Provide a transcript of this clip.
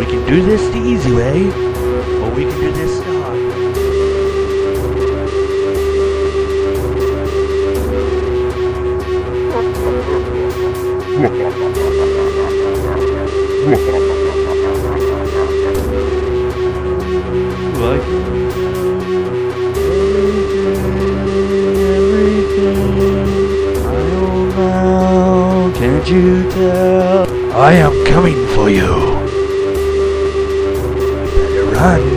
We can do this the easy way, or we can do this the hard way. Like everything I own now, can't you tell? I am coming for you. Better run.